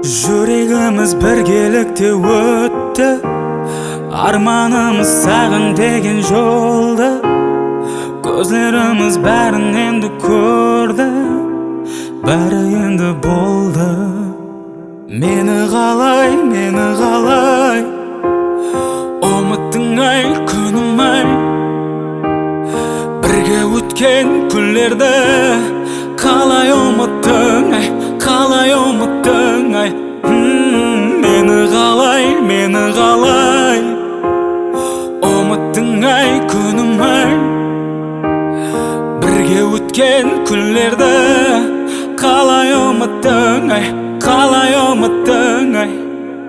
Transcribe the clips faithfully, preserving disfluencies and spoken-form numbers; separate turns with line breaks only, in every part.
Жүрегіміз біргелікте өтті, арманымыз саған деген жолда. Көзлеріміз бәрін енді көрді, бәрі енді болды. Мені қалай, мені қалай ұмыттың ай, күнім ай. Бірге өткен күндерді қалай ұмыттың ай, қалай ұмыттың ай. Мені қалай, мені қалай ұмыттың ай, күнім ай. Бірге өткен күндерді қалай ұмыттың ай, қалай ұмыттың ай.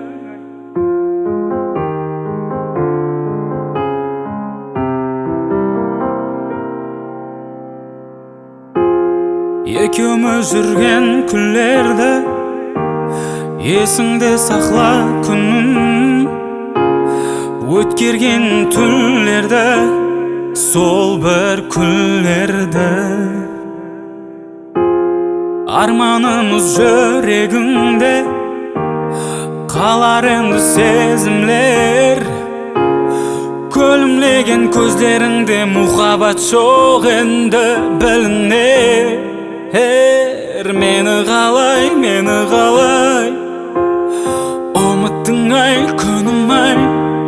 Екеуміз жүрген күндерді есіңде сақла күнім, өткерген түндерді, сол бір күндерді. Арманымыз жүрегіңде қалар енді сезімлер. Күлімлеген көздеріңде мұхаббат жоқ енді білінер. Мені қалай, мені қалай ұмыттың ай, күнім ай.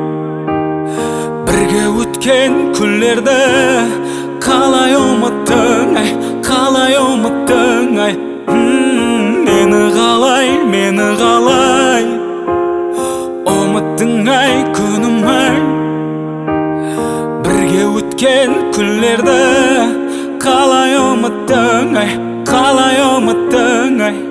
Бірге өткен күндерді қалай ұмыттың ай, қалай ұмыттың ай. Мені қалай, мені қалай ұмыттың ай, күнім ай. Бірге өткен күндерді қалай ұмыттың ай, қалай ұмыттың ай.